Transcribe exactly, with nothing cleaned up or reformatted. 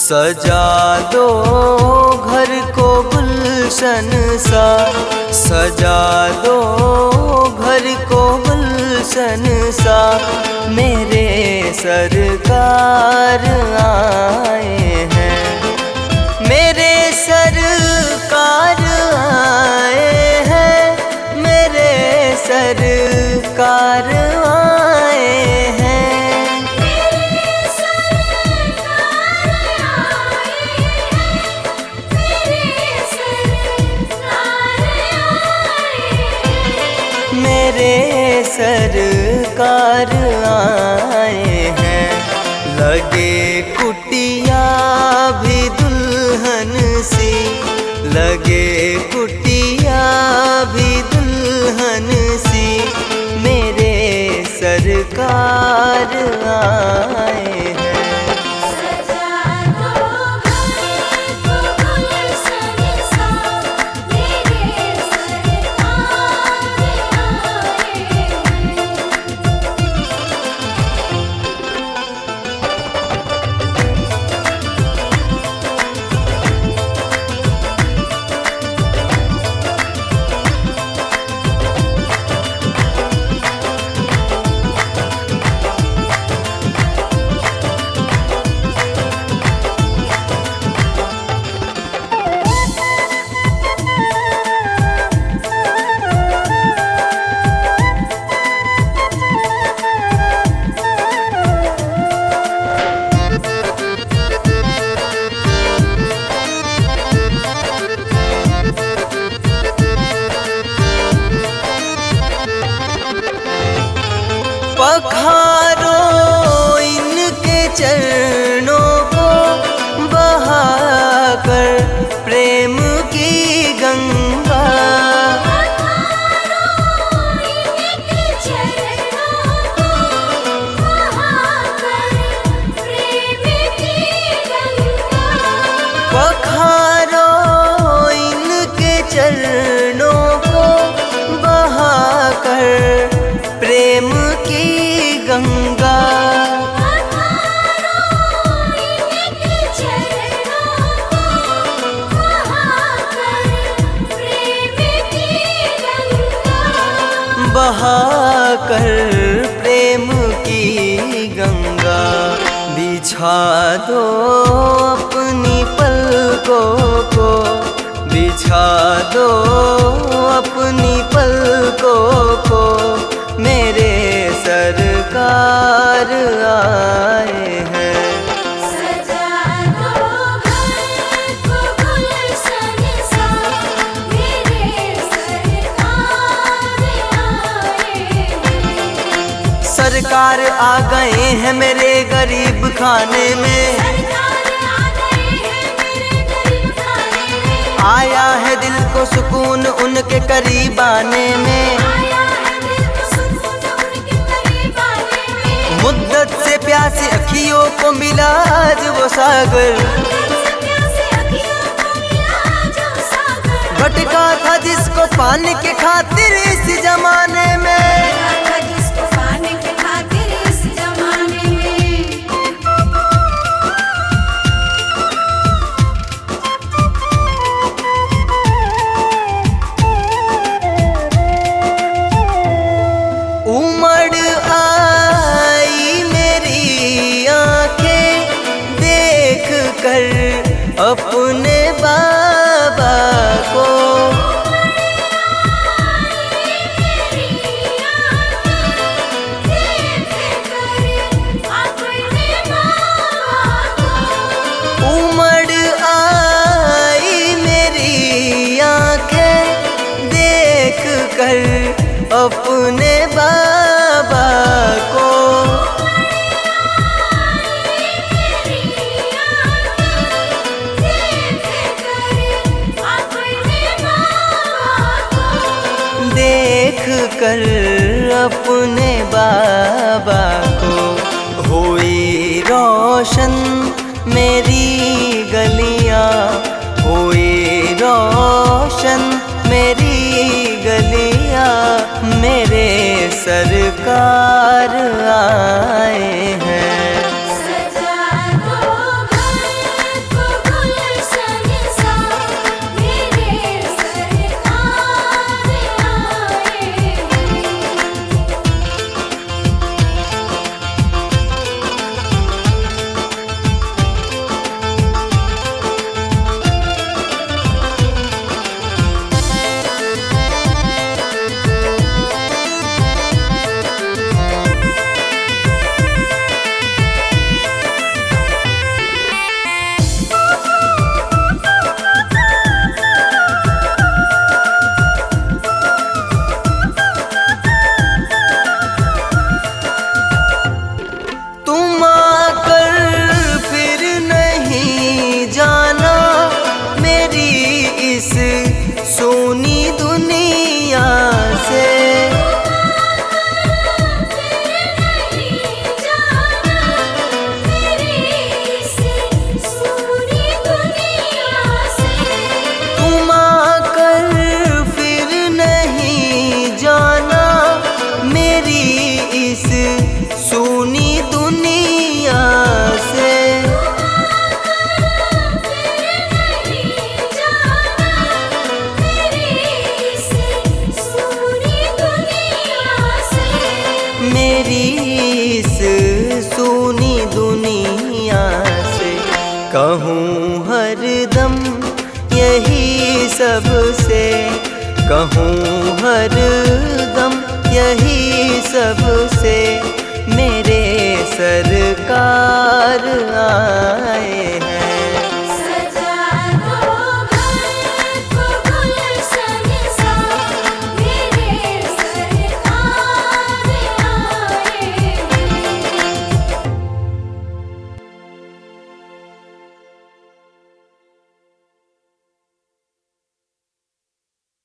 सजा दो घर को गुलशन सा, सजा दो घर को गुलशन सा, मेरे सरकार आए हैं, मेरे सरकार आए हैं, मेरे सरकार आए हैं। मेरे सरकार आए हैं, लगे कुटिया भी दुल्हन सी, लगे कुटिया भी दुल्हन सी, मेरे सरकार आए हैं। पखारो इनके चरणों को बहाकर प्रेम की गंगा, पखारो इनके चरणों को बहाकर प्रेम की गंगा, बहाकर प्रेम की गंगा, बिछा दो अपनी पलकों को, बिछा दो अपनी पलकों को, मेरे सरकार आए हैं। सजा दो घर को गुलशन सा, मेरे सरकार आए हैं। सरकार आ गए हैं मेरे गरीब खाने में, सरकार आ गए हैं मेरे गरीब खाने में, आया है दिल को सुकून उनके करीब आने में, मुद्दत से प्यासी अखियों को मिला आज वो सागर, भटका था जिसको पाने के खातिर इस जमाने में, जिसको पाने के खातिर इस जमाने में। उमड़ आई मेरी आंखें देख कर अपने बाबा को, उमड़ आई मेरी आंखें देख कर अपने बाबा को, देख कर अपने बाबा को, हुई रोशन मेरी गलियां, हुई रोशन मेरी गलियां, मेरे सरकार आए हैं। सजा दो घर रीस सुनी दुनिया से, कहूँ हरदम यही सबसे, कहूँ हरदम यही सबसे, मेरे सरकार आए